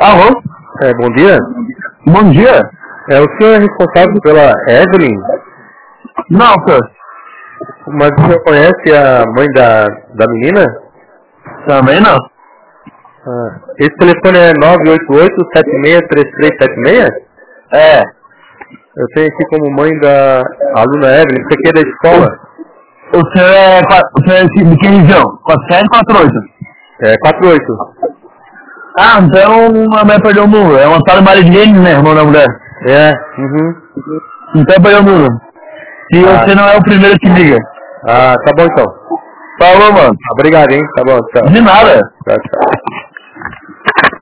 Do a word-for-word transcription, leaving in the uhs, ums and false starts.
Alô? É, bom dia. Bom dia. É, o senhor é responsável pela Evelyn? Não, senhor. Mas o senhor conhece a mãe da, da menina? Também não. Ah, esse telefone é nove oito oito, sete seis três três sete seis? É. Eu tenho aqui como mãe da aluna Evelyn. Você aqui é da escola? O senhor é, o senhor é de que região? quatro sete quatro oito? É, quatro oito. Ah, então a mulher perdeu o número. É uma Antônio Marilene, né, o nome da mulher? É, uhum. Então perdeu o número. E Ah. você não é o primeiro que liga. Ah, tá bom então. Falou, mano. Obrigado, hein? Tá bom, tchau. De nada. Tchau, tchau.